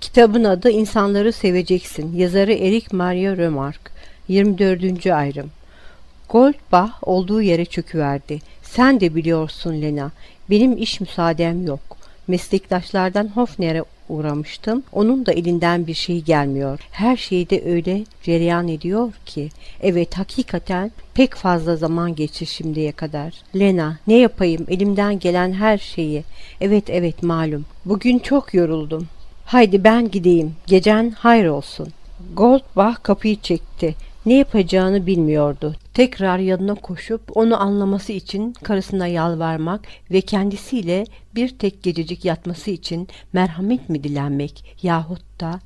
Kitabın adı İnsanları Seveceksin. Yazarı Eric Maria Remarque. 24. ayrım. Goldbach olduğu yere çöküverdi. Sen de biliyorsun Lena, benim iş müsaadem yok. Meslektaşlardan Hofner'e uğramıştım. Onun da elinden bir şey gelmiyor. Her şey de öyle cereyan ediyor ki. Evet, hakikaten pek fazla zaman geçti şimdiye kadar. Lena, ne yapayım, elimden gelen her şeyi. Evet malum. Bugün çok yoruldum. Haydi ben gideyim. Gecen hayır olsun. Goldbach kapıyı çekti. Ne yapacağını bilmiyordu. Tekrar yanına koşup onu anlaması için karısına yalvarmak ve kendisiyle bir tek gececik yatması için merhamet mi dilenmek yahut da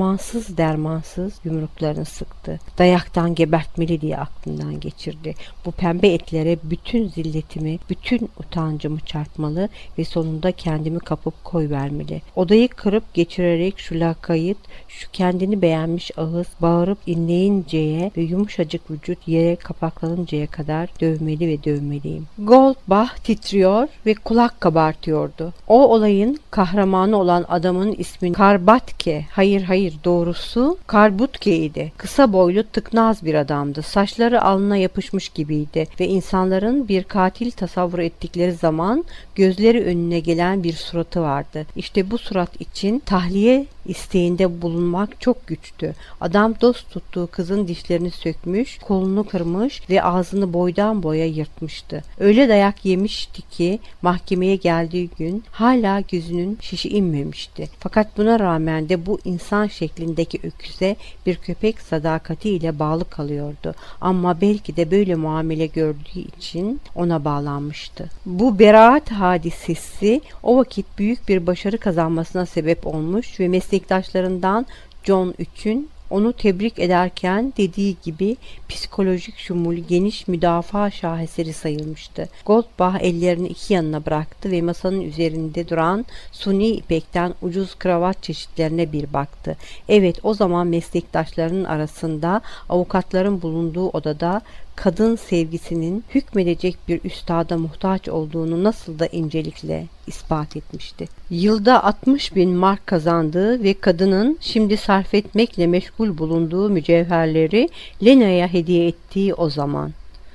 dermansız yumruklarını sıktı. Dayaktan gebertmeli diye aklından geçirdi. Bu pembe etlere bütün zilletimi, bütün utancımı çarpmalı ve sonunda kendimi kapıp koyvermeli. Odayı kırıp geçirerek şu lakayt, şu kendini beğenmiş ağız bağırıp inleyinceye ve yumuşacık vücut yere kapaklanıncaya kadar dövmeli ve dövmeliyim. Goldbach titriyor ve kulak kabartıyordu. O olayın kahramanı olan adamın ismi Karbatke, hayır doğrusu Karbutke idi. Kısa boylu tıknaz bir adamdı. Saçları alnına yapışmış gibiydi ve insanların bir katil tasavvur ettikleri zaman gözleri önüne gelen bir suratı vardı. İşte bu surat için tahliye isteğinde bulunmak çok güçtü. Adam dost tuttuğu kızın dişlerini sökmüş, kolunu kırmış ve ağzını boydan boya yırtmıştı. Öyle dayak yemişti ki mahkemeye geldiği gün hala gözünün şişi inmemişti. Fakat buna rağmen de bu insan şeklindeki öküze bir köpek sadakatiyle bağlı kalıyordu. Ama belki de böyle muamele gördüğü için ona bağlanmıştı. Bu beraat hadisesi o vakit büyük bir başarı kazanmasına sebep olmuş ve meslektaşlarından John 3'ün onu tebrik ederken dediği gibi psikolojik şumul geniş müdafaa şaheseri sayılmıştı. Goldbach ellerini iki yanına bıraktı ve masanın üzerinde duran suni ipekten ucuz kravat çeşitlerine bir baktı. Evet, o zaman meslektaşlarının arasında avukatların bulunduğu odada kadın sevgisinin hükmedecek bir üstada muhtaç olduğunu nasıl da incelikle ispat etmişti. Yılda 60.000 mark kazandığı ve kadının şimdi sarf etmekle meşgul bulunduğu mücevherleri Lena'ya hediye ettiği o zaman.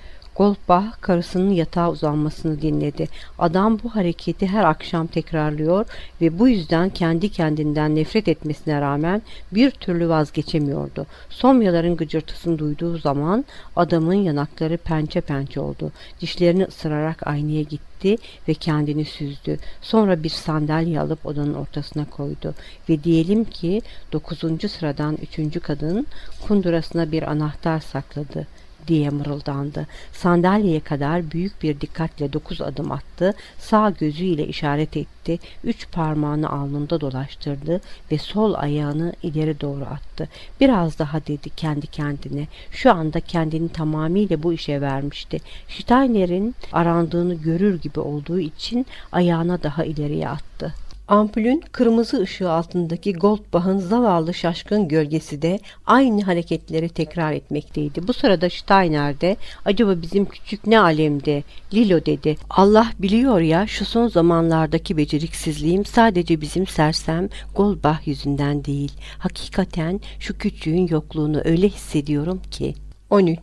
Goldbach karısının yatağa uzanmasını dinledi. Adam bu hareketi her akşam tekrarlıyor ve bu yüzden kendi kendinden nefret etmesine rağmen bir türlü vazgeçemiyordu. Somyaların gıcırtısını duyduğu zaman adamın yanakları pençe pençe oldu. Dişlerini ısırarak aynaya gitti ve kendini süzdü. Sonra bir sandalye alıp odanın ortasına koydu ve diyelim ki 9. sıradan 3. kadın kundurasına bir anahtar sakladı diye mırıldandı. Sandalyeye kadar büyük bir dikkatle 9 adım attı. Sağ gözüyle işaret etti. 3 parmağını alnında dolaştırdı ve sol ayağını ileri doğru attı. Biraz daha dedi kendi kendine. Şu anda kendini tamamıyla bu işe vermişti. Steiner'in arandığını görür gibi olduğu için ayağına daha ileriye attı. Ampulün kırmızı ışığı altındaki Goldbach'ın zavallı şaşkın gölgesi de aynı hareketleri tekrar etmekteydi. Bu sırada Steiner de acaba bizim küçük ne alemde? Lilo dedi. Allah biliyor ya, şu son zamanlardaki beceriksizliğim sadece bizim sersem Goldbach yüzünden değil. Hakikaten şu küçüğün yokluğunu öyle hissediyorum ki. 13.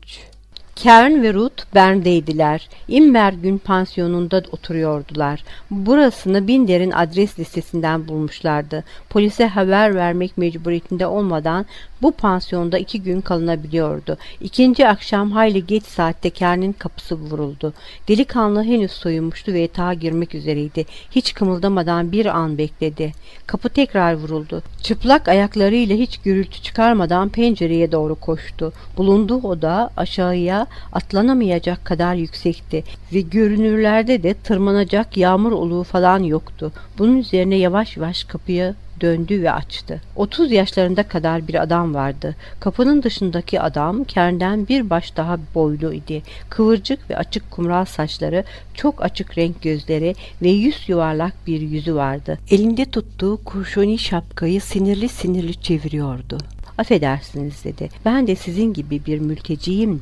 Kern ve Ruth Bern'deydiler. Immergün pansiyonunda oturuyordular. Burasını Binder'in adres listesinden bulmuşlardı. Polise haber vermek mecburiyetinde olmadan bu pansiyonda 2 gün kalınabiliyordu. İkinci akşam hayli geç saatte Kern'in kapısı vuruldu. Delikanlı henüz soyunmuştu ve yatağa girmek üzereydi. Hiç kımıldamadan bir an bekledi. Kapı tekrar vuruldu. Çıplak ayaklarıyla hiç gürültü çıkarmadan pencereye doğru koştu. Bulunduğu oda aşağıya atlanamayacak kadar yüksekti ve görünürlerde de tırmanacak yağmur oluğu falan yoktu. Bunun üzerine yavaş yavaş kapıya döndü ve açtı. 30 yaşlarında kadar bir adam vardı. Kapının dışındaki adam Kern'den bir baş daha boylu idi. Kıvırcık ve açık kumral saçları, çok açık renk gözleri ve yüz yuvarlak bir yüzü vardı. Elinde tuttuğu kurşuni şapkayı sinirli sinirli çeviriyordu. Affedersiniz dedi. Ben de sizin gibi bir mülteciyim de.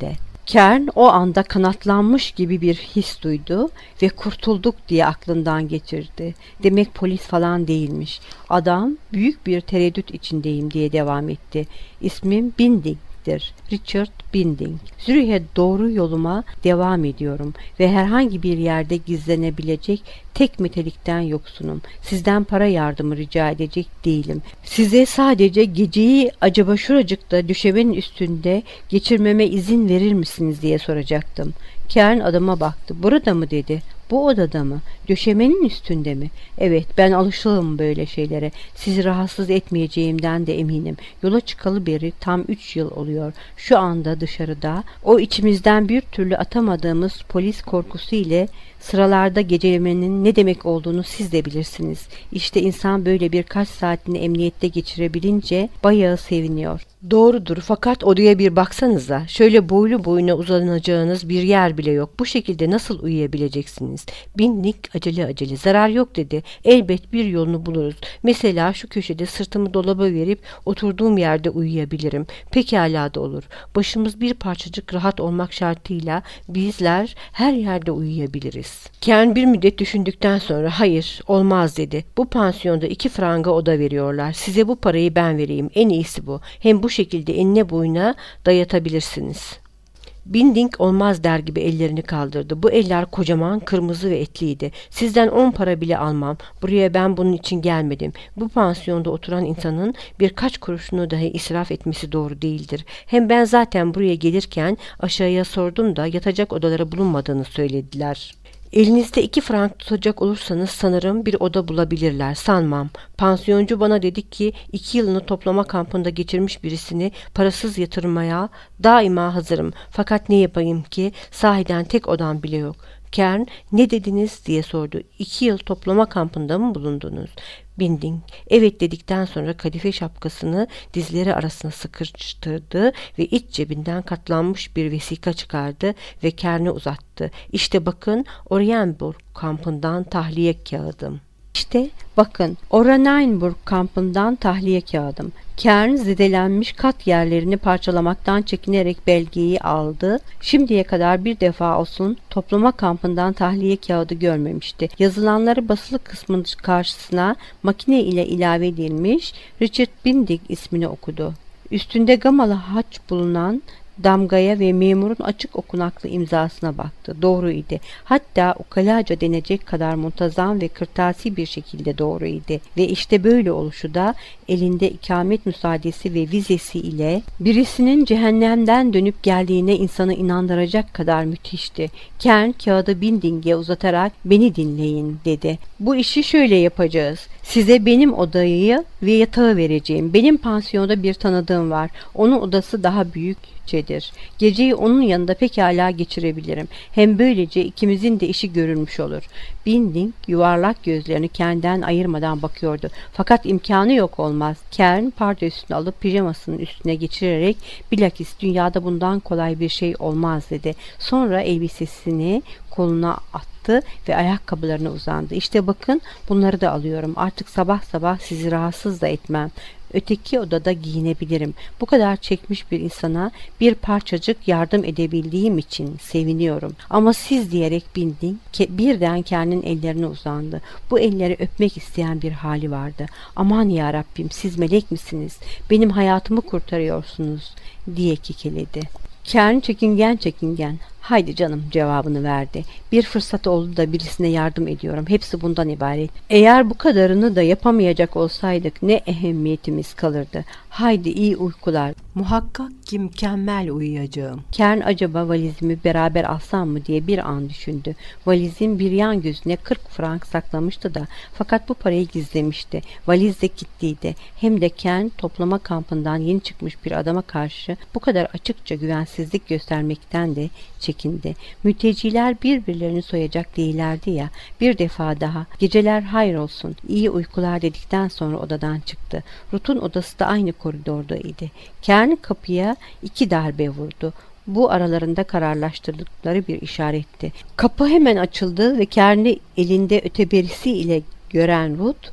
Kern o anda kanatlanmış gibi bir his duydu ve kurtulduk diye aklından geçirdi. Demek polis falan değilmiş. Adam büyük bir tereddüt içindeyim diye devam etti. İsmim Binding'dir. Richard Binding. Zürih'e doğru yoluma devam ediyorum ve herhangi bir yerde gizlenebilecek tek metelikten yoksunum. Sizden para yardımı rica edecek değilim. Size sadece geceyi acaba şuracıkta düşemenin üstünde geçirmeme izin verir misiniz diye soracaktım. Kern adama baktı. Burada mı dedi. Bu odada mı? Döşemenin üstünde mi? Evet, ben alışığım böyle şeylere. Sizi rahatsız etmeyeceğimden de eminim. Yola çıkalı beri tam 3 yıl oluyor. Şu anda dışarıda o içimizden bir türlü atamadığımız polis korkusu ile sıralarda gecelemenin ne demek olduğunu siz de bilirsiniz. İşte insan böyle birkaç saatini emniyette geçirebilince bayağı seviniyor. Doğrudur, fakat odaya bir baksanıza. Şöyle boylu boyuna uzanacağınız bir yer bile yok. Bu şekilde nasıl uyuyabileceksiniz? Binding acele zarar yok dedi. Elbet bir yolunu buluruz. Mesela şu köşede sırtımı dolaba verip oturduğum yerde uyuyabilirim. Pekala da olur. Başımız bir parçacık rahat olmak şartıyla bizler her yerde uyuyabiliriz. Kern bir müddet düşündükten sonra hayır olmaz dedi. Bu pansiyonda 2 franga oda veriyorlar. Size bu parayı ben vereyim. En iyisi bu. Hem bu şekilde enine boyuna dayatabilirsiniz. Binding olmaz der gibi ellerini kaldırdı. Bu eller kocaman, kırmızı ve etliydi. Sizden 10 para bile almam. Buraya ben bunun için gelmedim. Bu pansiyonda oturan insanın birkaç kuruşunu dahi israf etmesi doğru değildir. Hem ben zaten buraya gelirken aşağıya sordum da yatacak odalara bulunmadığını söylediler. Elinizde 2 frank tutacak olursanız sanırım bir oda bulabilirler. Sanmam. Pansiyoncu bana dedi ki 2 yılını toplama kampında geçirmiş birisini parasız yatırmaya daima hazırım. Fakat ne yapayım ki sahiden tek odam bile yok. Kern ne dediniz diye sordu. 2 yıl toplama kampında mı bulundunuz? Binding evet dedikten sonra kadife şapkasını dizleri arasına sıkıştırdı ve iç cebinden katlanmış bir vesika çıkardı ve Kern'e uzattı. İşte bakın Oranienburg kampından tahliye kağıdım. İşte bakın Oranienburg kampından tahliye kağıdım. Kern zedelenmiş kat yerlerini parçalamaktan çekinerek belgeyi aldı. Şimdiye kadar bir defa olsun toplama kampından tahliye kağıdı görmemişti. Yazılanları basılı kısmının karşısına makine ile ilave edilmiş Richard Binding ismini okudu. Üstünde gamalı haç bulunan damgaya ve memurun açık okunaklı imzasına baktı. Doğruydu. Hatta ukalaca denecek kadar muntazam ve kırtasi bir şekilde doğruydu. Ve işte böyle oluşu da elinde ikamet müsaadesi ve vizesi ile birisinin cehennemden dönüp geldiğine insanı inandıracak kadar müthişti. Kern kağıdı Binding'e uzatarak beni dinleyin dedi. Bu işi şöyle yapacağız. Size benim odayı ve yatağı vereceğim. Benim pansiyonda bir tanıdığım var. Onun odası daha büyükçedir. Geceyi onun yanında pekala geçirebilirim. Hem böylece ikimizin de işi görülmüş olur. Binding yuvarlak gözlerini kendinden ayırmadan bakıyordu. Fakat imkanı yok olmaz. Kern pardösünü alıp pijamasının üstüne geçirerek bilakis dünyada bundan kolay bir şey olmaz dedi. Sonra elbisesini koluna attı ve ayakkabılarına uzandı. İşte bakın bunları da alıyorum. Artık sabah sabah sizi rahatsız da etmem. Öteki odada giyinebilirim. Bu kadar çekmiş bir insana bir parçacık yardım edebildiğim için seviniyorum. Ama siz diyerek Binding birden Kern'in ellerine uzandı. Bu elleri öpmek isteyen bir hali vardı. Aman ya Rabbim, siz melek misiniz? Benim hayatımı kurtarıyorsunuz diye kekeledi. Kern çekingen haydi canım cevabını verdi. Bir fırsat oldu da birisine yardım ediyorum. Hepsi bundan ibaret. Eğer bu kadarını da yapamayacak olsaydık ne ehemmiyetimiz kalırdı. Haydi iyi uykular. Muhakkak ki mükemmel uyuyacağım. Kern acaba valizimi beraber alsam mı diye bir an düşündü. Valizin bir yan gözüne 40 frank saklamıştı da fakat bu parayı gizlemişti. Valiz de kilitliydi. Hem de Kern toplama kampından yeni çıkmış bir adama karşı bu kadar açıkça güvensizlik göstermekten de çekindi. Mülteciler birbirlerini soyacak değillerdi ya. Bir defa daha geceler hayır olsun, iyi uykular dedikten sonra odadan çıktı. Ruth'un odası da aynı koridordaydı. Kern kapıya 2 darbe vurdu. Bu aralarında kararlaştırdıkları bir işaretti. Kapı hemen açıldı ve Kern'i elinde öteberisi ile gören Ruth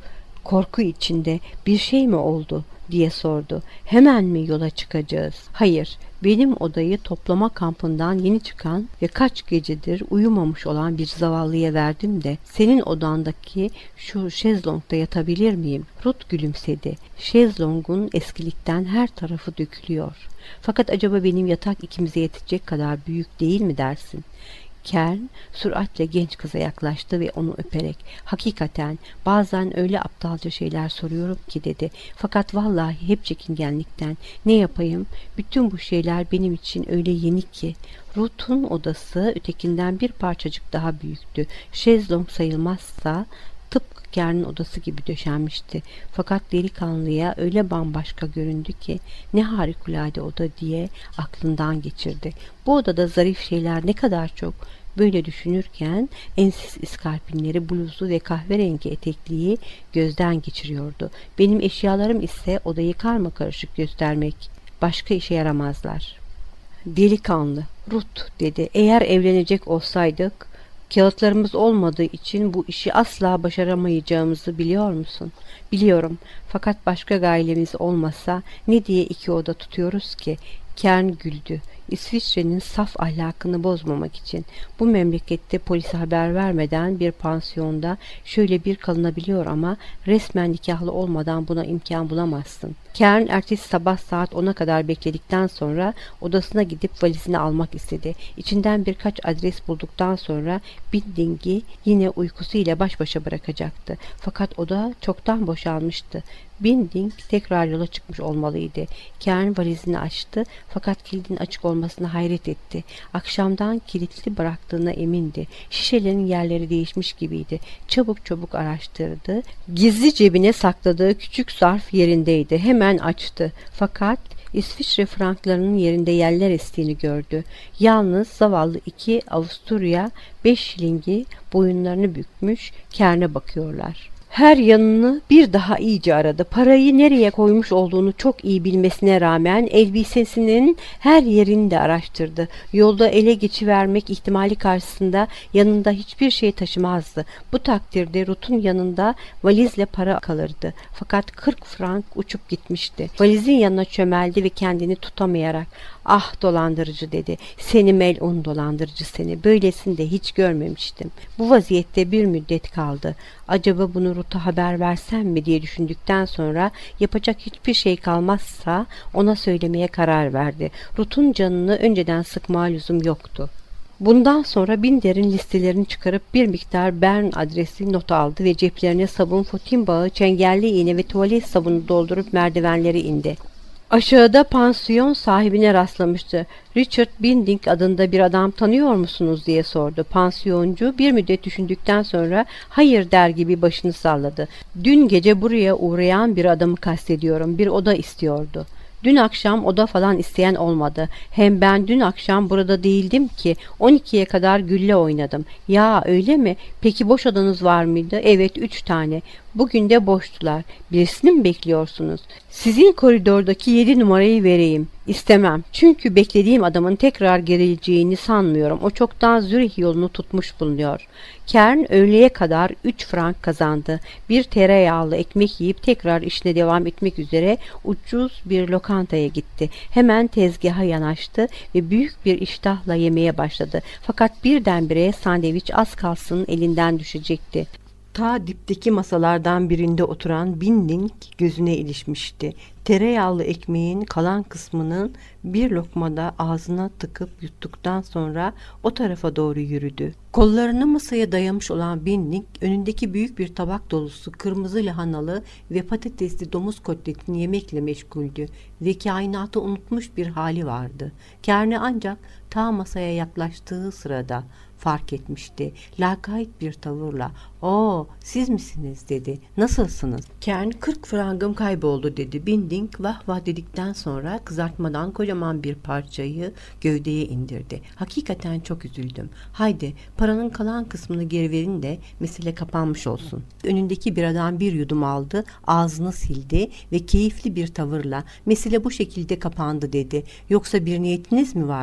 korku içinde. Bir şey mi oldu diye sordu. Hemen mi yola çıkacağız? Hayır, benim odayı toplama kampından yeni çıkan ve kaç gecedir uyumamış olan bir zavallıya verdim de senin odandaki şu şezlongda yatabilir miyim? Ruth gülümsedi. Şezlongun eskilikten her tarafı dökülüyor. Fakat acaba benim yatak ikimize yetecek kadar büyük değil mi dersin? Kern süratle genç kıza yaklaştı ve onu öperek hakikaten bazen öyle aptalca şeyler soruyorum ki dedi. Fakat vallahi hep çekingenlikten. Ne yapayım? Bütün bu şeyler benim için öyle yeni ki. Ruth'un odası ötekinden bir parçacık daha büyüktü. Şezlong sayılmazsa tıpkı Kern'in odası gibi döşenmişti. Fakat delikanlıya öyle bambaşka göründü ki ne harikulade oda diye aklından geçirdi. Bu odada zarif şeyler ne kadar çok. Böyle düşünürken ensiz iskarpinleri, bluzu ve kahverengi etekliği gözden geçiriyordu. Benim eşyalarım ise odayı karmakarışık göstermek. Başka işe yaramazlar. Delikanlı, Ruth dedi. Eğer evlenecek olsaydık, kağıtlarımız olmadığı için bu işi asla başaramayacağımızı biliyor musun? Biliyorum. Fakat başka gailemiz olmasa ne diye iki oda tutuyoruz ki? Kern güldü. İsviçre'nin saf ahlakını bozmamak için bu memlekette polise haber vermeden bir pansiyonda şöyle bir kalınabiliyor ama resmen nikahlı olmadan buna imkan bulamazsın. Kern ertesi sabah saat 10'a kadar bekledikten sonra odasına gidip valizini almak istedi. İçinden birkaç adres bulduktan sonra Binding'i yine uykusuyla baş başa bırakacaktı. Fakat oda çoktan boşalmıştı. Binding tekrar yola çıkmış olmalıydı. Kern valizini açtı fakat kilidin açık olmasına hayret etti. Akşamdan kilitli bıraktığına emindi. Şişelerin yerleri değişmiş gibiydi. Çabuk çabuk araştırdı. Gizli cebine sakladığı küçük zarf yerindeydi. Hemen açtı. Fakat İsviçre franklarının yerinde yerler estiğini gördü. Yalnız zavallı iki Avusturya 5 şilingi boyunlarını bükmüş Kern'e bakıyorlar. Her yanını bir daha iyice aradı. Parayı nereye koymuş olduğunu çok iyi bilmesine rağmen elbisesinin her yerini de araştırdı. Yolda ele geçivermek ihtimali karşısında yanında hiçbir şey taşımazdı. Bu takdirde Ruth'un yanında valizle para kalırdı. Fakat 40 frank uçup gitmişti. Valizin yanına çömeldi ve kendini tutamayarak "Ah dolandırıcı" dedi. "Seni melun dolandırıcı seni. Böylesini de hiç görmemiştim." Bu vaziyette bir müddet kaldı. Acaba bunu Ruth'a haber versem mi diye düşündükten sonra yapacak hiçbir şey kalmazsa ona söylemeye karar verdi. Ruth'un canını önceden sıkma lüzum yoktu. Bundan sonra Binder'in listelerini çıkarıp bir miktar Bern adresi not aldı ve ceplerine sabun, fotin bağı, çengelli iğne ve tuvalet sabunu doldurup merdivenleri indi. Aşağıda pansiyon sahibine rastlamıştı. "Richard Binding adında bir adam tanıyor musunuz?" diye sordu. Pansiyoncu bir müddet düşündükten sonra hayır der gibi başını salladı. "Dün gece buraya uğrayan bir adamı kastediyorum. Bir oda istiyordu." "Dün akşam oda falan isteyen olmadı. Hem ben dün akşam burada değildim ki. 12'ye kadar gülle oynadım." "Ya öyle mi? Peki boş odanız var mıydı?" "Evet, 3 tane. Bugün de boştular. Birisini mi bekliyorsunuz?" "Sizin koridordaki 7 numarayı vereyim." "İstemem. Çünkü beklediğim adamın tekrar geleceğini sanmıyorum. O çoktan Zürih yolunu tutmuş bulunuyor." Kern öğleye kadar 3 frank kazandı. Bir tereyağlı ekmek yiyip tekrar işine devam etmek üzere ucuz bir lokantaya gitti. Hemen tezgaha yanaştı ve büyük bir iştahla yemeye başladı. Fakat birdenbire sandviç az kalsın elinden düşecekti. Ta dipteki masalardan birinde oturan Binding gözüne ilişmişti. Tereyağlı ekmeğin kalan kısmının bir lokmada ağzına tıkıp yuttuktan sonra o tarafa doğru yürüdü. Kollarını masaya dayamış olan Binding önündeki büyük bir tabak dolusu kırmızı lahanalı ve patatesli domuz kotletini yemekle meşguldü ve kainatı unutmuş bir hali vardı. Kern'i ancak ta masaya yaklaştığı sırada fark etmişti. Lakayt bir tavırla "Oo, siz misiniz?" dedi. "Nasılsınız?" Kern, "40 frangım kayboldu" dedi. Binding vah vah dedikten sonra kızartmadan kocaman bir parçayı gövdeye indirdi. "Hakikaten çok üzüldüm. Haydi paranın kalan kısmını geri verin de mesele kapanmış olsun." Önündeki biradan bir yudum aldı, ağzını sildi ve keyifli bir tavırla "Mesele bu şekilde kapandı" dedi. "Yoksa bir niyetiniz mi vardı?"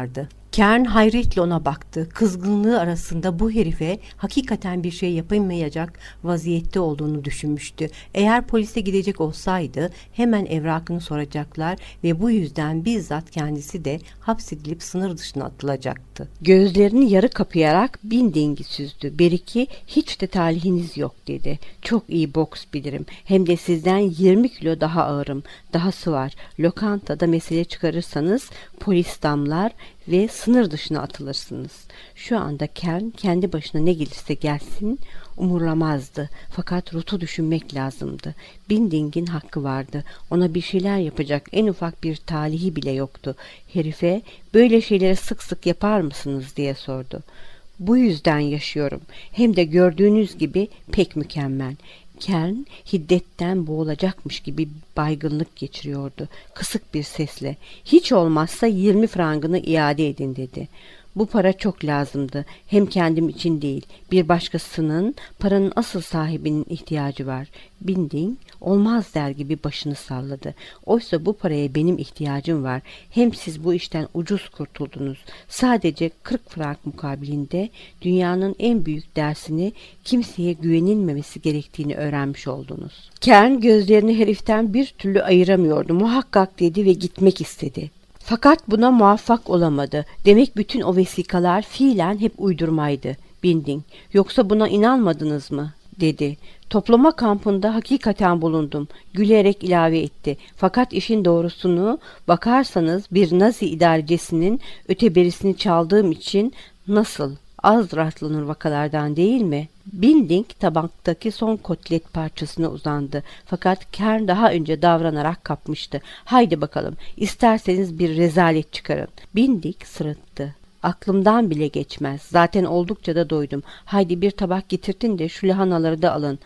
Kern hayretle ona baktı. Kızgınlığı arasında bu herife hakikaten bir şey yapamayacak vaziyette olduğunu düşünmüştü. Eğer polise gidecek olsaydı hemen evrakını soracaklar ve bu yüzden bizzat kendisi de hapsedilip sınır dışına atılacaktı. Gözlerini yarı kapayarak Binding'i süzdü. Beriki, hiç de talihiniz yok dedi. Çok iyi boks bilirim. Hem de sizden 20 kilo daha ağırım. Dahası var. Lokantada mesele çıkarırsanız polis damlar ve sınır dışına atılırsınız. Şu anda Kern kendi başına ne gelirse gelsin umurlamazdı. Fakat Ruth'u düşünmek lazımdı. Binding'in hakkı vardı. Ona bir şeyler yapacak en ufak bir talihi bile yoktu. Herife böyle şeyleri sık sık yapar mısınız diye sordu. Bu yüzden yaşıyorum. Hem de gördüğünüz gibi pek mükemmel. Kern hiddetten boğulacakmış gibi baygınlık geçiriyordu. Kısık bir sesle hiç olmazsa 20 frangını iade edin dedi. Bu para çok lazımdı. Hem kendim için değil, bir başkasının, paranın asıl sahibinin ihtiyacı var. Binding olmaz der gibi başını salladı. Oysa bu paraya benim ihtiyacım var. Hem siz bu işten ucuz kurtuldunuz. Sadece 40 frank mukabilinde dünyanın en büyük dersini, kimseye güvenilmemesi gerektiğini öğrenmiş oldunuz. Kern gözlerini heriften bir türlü ayıramıyordu. Muhakkak dedi ve gitmek istedi. Fakat buna muvaffak olamadı. Demek bütün o vesikalar fiilen hep uydurmaydı. Binding, yoksa buna inanmadınız mı? Dedi. Toplama kampında hakikaten bulundum. Gülerek ilave etti. Fakat işin doğrusunu bakarsanız bir Nazi idarecisinin öteberisini çaldığım için nasıl? Az rastlanır vakalardan değil mi? Binding tabaktaki son kotlet parçasına uzandı. Fakat Kern daha önce davranarak kapmıştı. Haydi bakalım, isterseniz bir rezalet çıkarın. Binding sırıttı. Aklımdan bile geçmez. Zaten oldukça da doydum. Haydi bir tabak getirtin de şu lahanaları da alın.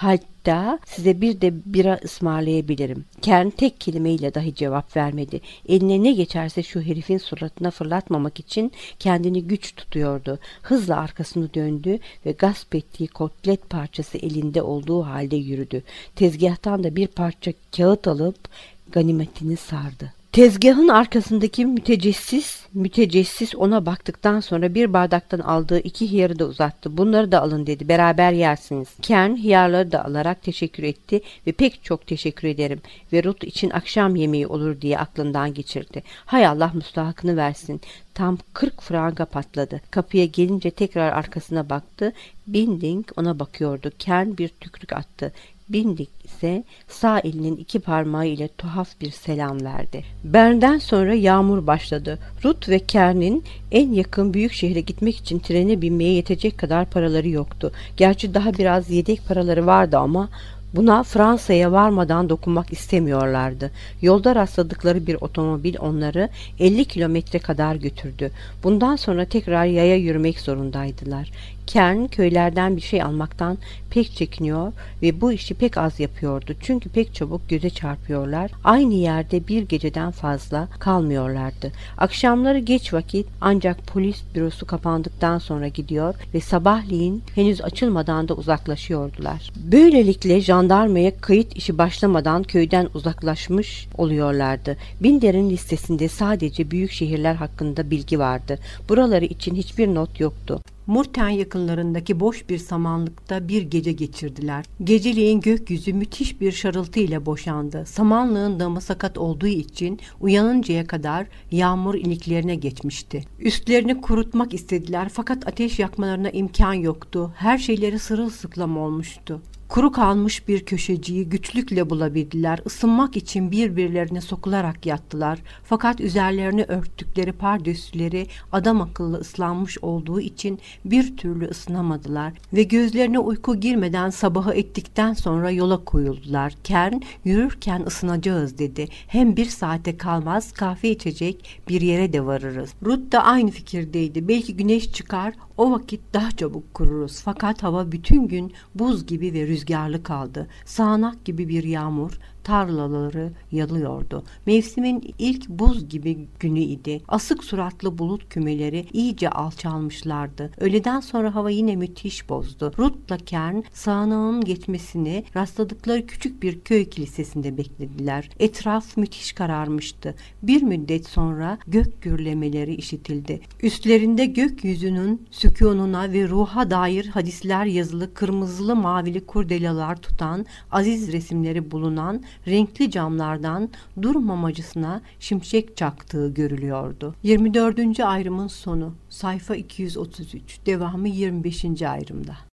Hatta size bir de bira ısmarlayabilirim. Kern tek kelimeyle dahi cevap vermedi. Eline ne geçerse şu herifin suratına fırlatmamak için kendini güç tutuyordu. Hızla arkasını döndü ve gasp ettiği kotlet parçası elinde olduğu halde yürüdü. Tezgahtan da bir parça kağıt alıp ganimetini sardı. Tezgahın arkasındaki mütecessis ona baktıktan sonra bir bardaktan aldığı 2 hıyarı da uzattı. Bunları da alın dedi. Beraber yersiniz. Kern hıyarları da alarak teşekkür etti ve pek çok teşekkür ederim ve Ruth için akşam yemeği olur diye aklından geçirdi. Hay Allah müstahakını versin. Tam 40 franga patladı. Kapıya gelince tekrar arkasına baktı. Binding ona bakıyordu. Kern bir tükrük attı. Binding ise sağ elinin 2 parmağı ile tuhaf bir selam verdi. Bern'den sonra yağmur başladı. Ruth ve Kern'in en yakın büyük şehre gitmek için trene binmeye yetecek kadar paraları yoktu. Gerçi daha biraz yedek paraları vardı ama buna Fransa'ya varmadan dokunmak istemiyorlardı. Yolda rastladıkları bir otomobil onları 50 kilometre kadar götürdü. Bundan sonra tekrar yaya yürümek zorundaydılar. Kern köylerden bir şey almaktan pek çekiniyor ve bu işi pek az yapıyordu. Çünkü pek çabuk göze çarpıyorlar. Aynı yerde bir geceden fazla kalmıyorlardı. Akşamları geç vakit ancak polis bürosu kapandıktan sonra gidiyor ve sabahleyin henüz açılmadan da uzaklaşıyordular. Böylelikle jandarmaya kayıt işi başlamadan köyden uzaklaşmış oluyorlardı. Binder'in listesinde sadece büyük şehirler hakkında bilgi vardı. Buraları için hiçbir not yoktu. Murten yakınlarındaki boş bir samanlıkta bir gece geçirdiler. Geceleyin gökyüzü müthiş bir şarıltı ile boşandı. Samanlığın damı sakat olduğu için uyanıncaya kadar yağmur iliklerine geçmişti. Üstlerini kurutmak istediler fakat ateş yakmalarına imkan yoktu. Her şeyleri sırılsıklam olmuştu. Kuru kalmış bir köşeciyi güçlükle bulabildiler. Isınmak için birbirlerine sokularak yattılar. Fakat üzerlerini örttükleri pardösüleri adam akıllı ıslanmış olduğu için bir türlü ısınamadılar ve gözlerine uyku girmeden sabahı ettikten sonra yola koyuldular. Kern yürürken ısınacağız dedi. Hem 1 saate kalmaz kahve içecek bir yere de varırız. Ruth da aynı fikirdeydi. Belki güneş çıkar, o vakit daha çabuk kururuz. Fakat hava bütün gün buz gibi ve rüzgarlı kaldı. Sağanak gibi bir yağmur tarlaları yalıyordu. Mevsimin ilk buz gibi günü idi. Asık suratlı bulut kümeleri iyice alçalmışlardı. Öğleden sonra hava yine müthiş bozdu. Ruth'la Kern sağanağın geçmesini rastladıkları küçük bir köy kilisesinde beklediler. Etraf müthiş kararmıştı. Bir müddet sonra gök gürlemeleri işitildi. Üstlerinde gökyüzünün sükununa ve ruha dair hadisler yazılı kırmızılı mavili kurdelalar tutan aziz resimleri bulunan renkli camlardan durmamacısına şimşek çaktığı görülüyordu. 24. ayrımın sonu. Sayfa 233. Devamı 25. ayrımda.